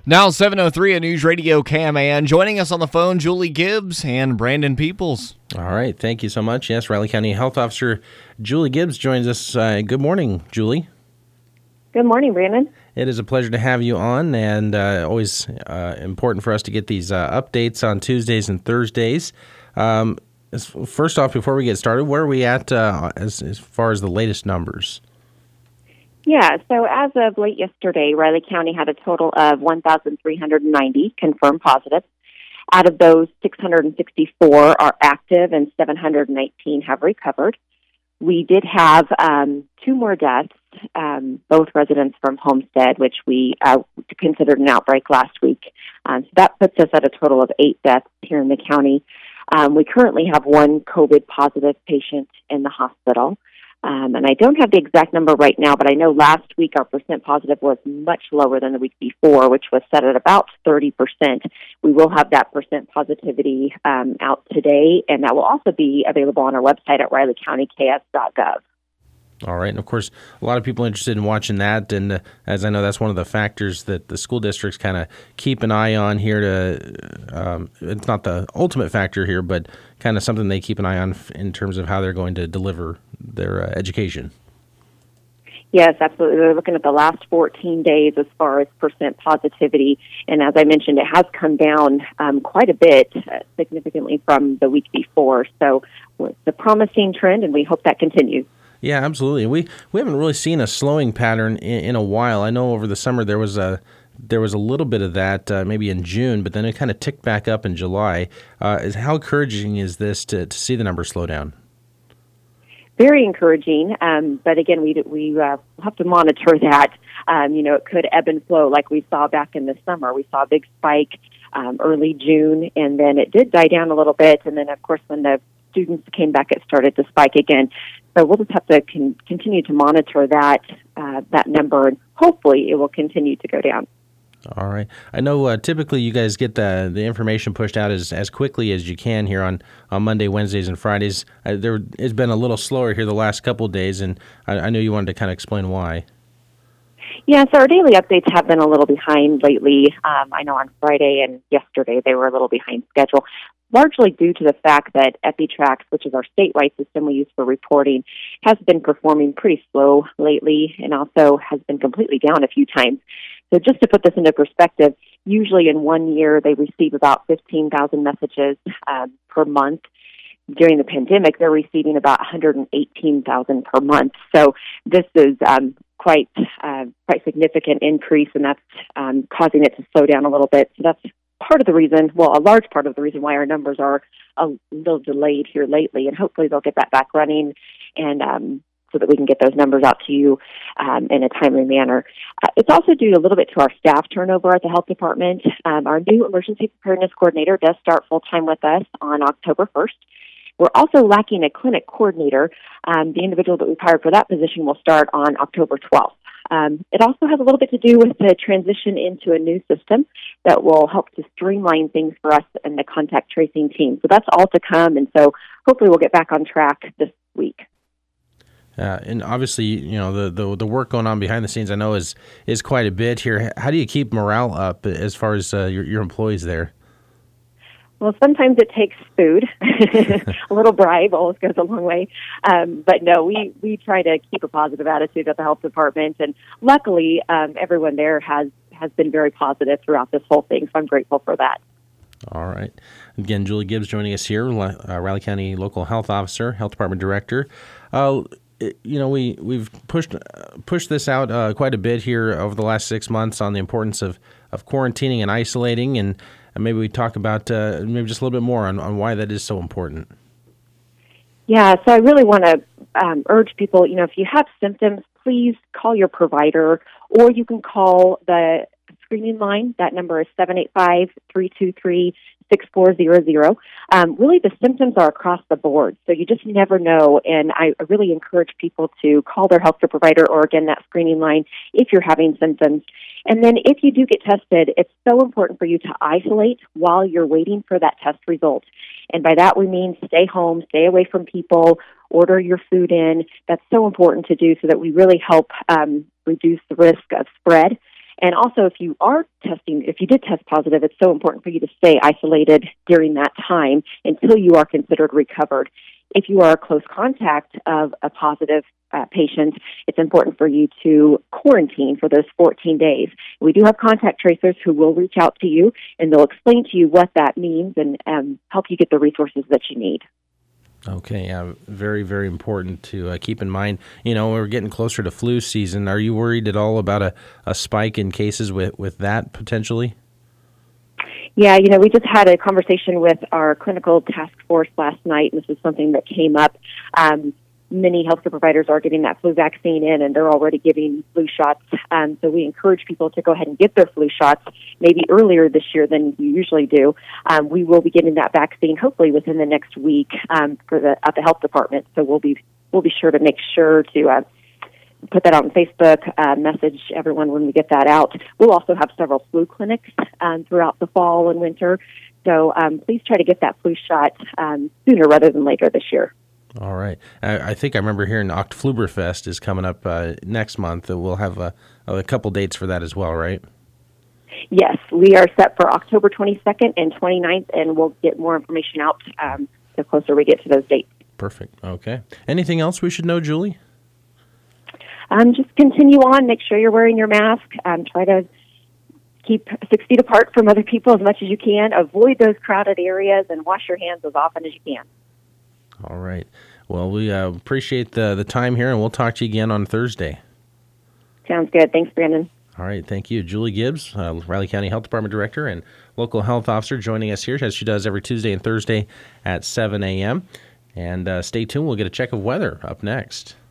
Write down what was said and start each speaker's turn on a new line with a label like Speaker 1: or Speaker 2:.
Speaker 1: Now 7:03 at News Radio KMAN. Joining us on the phone, Julie Gibbs and Brandon Peoples.
Speaker 2: All right, thank you so much. Yes, Riley County Health Officer Julie Gibbs joins us. Good morning, Julie.
Speaker 3: Good morning, Brandon.
Speaker 2: It is a pleasure to have you on, and always important for us to get these updates on Tuesdays and Thursdays. First off, before we get started, where are we at as far as the latest numbers?
Speaker 3: Yeah, so as of late yesterday, Riley County had a total of 1,390 confirmed positives. Out of those, 664 are active and 719 have recovered. We did have two more deaths, both residents from Homestead, which we considered an outbreak last week. So that puts us at a total of 8 deaths here in the county. We currently have one COVID-positive patient in the hospital. And I don't have the exact number right now, but I know last week our percent positive was much lower than the week before, which was set at about 30%. We will have that percent positivity out today, and that will also be available on our website at rileycountyks.gov.
Speaker 2: All right, and of course, a lot of people interested in watching that, and as I know, that's one of the factors that the school districts kind of keep an eye on here it's not the ultimate factor here, but kind of something they keep an eye on in terms of how they're going to deliver their education.
Speaker 3: Yes, absolutely. They're looking at the last 14 days as far as percent positivity, and as I mentioned, it has come down quite a bit, significantly from the week before, so it's a promising trend, and we hope that continues.
Speaker 2: Yeah, absolutely. We haven't really seen a slowing pattern in a while. I know over the summer there was a little bit of that, maybe in June, but then it kind of ticked back up in July. How encouraging is this to see the numbers slow down?
Speaker 3: Very encouraging, but again, we have to monitor that. It could ebb and flow like we saw back in the summer. We saw a big spike early June, and then it did die down a little bit, and then, of course, when the students came back, it started to spike again. So we'll just have to continue to monitor that number, and hopefully it will continue to go down.
Speaker 2: All right. I know typically you guys get the information pushed out as quickly as you can here on Monday, Wednesdays, and Fridays. There has been a little slower here the last couple of days, and I know you wanted to kind of explain why.
Speaker 3: Yeah, so our daily updates have been a little behind lately. I know on Friday and yesterday they were a little behind schedule, largely due to the fact that EpiTrax, which is our statewide system we use for reporting, has been performing pretty slow lately and also has been completely down a few times. So just to put this into perspective, usually in 1 year they receive about 15,000 messages per month. During the pandemic, they're receiving about 118,000 per month. So this is quite significant increase, and that's causing it to slow down a little bit. So that's part of the reason, a large part of the reason why our numbers are a little delayed here lately, and hopefully they'll get that back running and so that we can get those numbers out to you in a timely manner. It's also due a little bit to our staff turnover at the health department. Our new emergency preparedness coordinator does start full-time with us on October 1st. We're also lacking a clinic coordinator. The individual that we've hired for that position will start on October 12th. It also has a little bit to do with the transition into a new system that will help to streamline things for us and the contact tracing team. So that's all to come, and so hopefully we'll get back on track this week.
Speaker 2: And obviously, the work going on behind the scenes, I know is quite a bit here. How do you keep morale up as far as your employees there?
Speaker 3: Well, sometimes it takes food. A little bribe always goes a long way. But no, we try to keep a positive attitude at the health department, and luckily everyone there has been very positive throughout this whole thing, so I'm grateful for that.
Speaker 2: All right. Again, Julie Gibbs joining us here, Riley County Local Health Officer, Health Department Director. We've pushed this out quite a bit here over the last 6 months on the importance of quarantining and isolating, and maybe we talk about maybe just a little bit more on why that is so important.
Speaker 3: Yeah, so I really want to urge people, if you have symptoms, please call your provider, or you can call the screening line. That number is 785-323-6400. Really, the symptoms are across the board, so you just never know, and I really encourage people to call their healthcare provider or, again, that screening line if you're having symptoms. And then if you do get tested, it's so important for you to isolate while you're waiting for that test result. And by that we mean stay home, stay away from people, order your food in. That's so important to do so that we really help reduce the risk of spread. And also, if you did test positive, it's so important for you to stay isolated during that time until you are considered recovered. If you are a close contact of a positive patient, it's important for you to quarantine for those 14 days. We do have contact tracers who will reach out to you, and they'll explain to you what that means and help you get the resources that you need.
Speaker 2: Okay, yeah, very, very important to keep in mind. We're getting closer to flu season. Are you worried at all about a spike in cases with that potentially?
Speaker 3: Yeah, we just had a conversation with our clinical task force last night, and this is something that came up. Many healthcare providers are getting that flu vaccine in, and they're already giving flu shots. So we encourage people to go ahead and get their flu shots maybe earlier this year than you usually do. We will be getting that vaccine hopefully within the next week at the health department. So we'll be sure to make sure to put that out on Facebook, message everyone when we get that out. We'll also have several flu clinics throughout the fall and winter. So please try to get that flu shot sooner rather than later this year.
Speaker 2: All right. I think I remember hearing Oktoberfest is coming up next month. We'll have a couple dates for that as well, right?
Speaker 3: Yes, we are set for October 22nd and 29th, and we'll get more information out the closer we get to those dates.
Speaker 2: Perfect. Okay. Anything else we should know, Julie?
Speaker 3: Just continue on. Make sure you're wearing your mask. Try to keep 6 feet apart from other people as much as you can. Avoid those crowded areas and wash your hands as often as you can.
Speaker 2: All right. Well, we appreciate the time here, and we'll talk to you again on Thursday.
Speaker 3: Sounds good. Thanks, Brandon.
Speaker 2: All right. Thank you. Julie Gibbs, Riley County Health Department Director and Local Health Officer, joining us here, as she does every Tuesday and Thursday at 7 a.m. And stay tuned. We'll get a check of weather up next.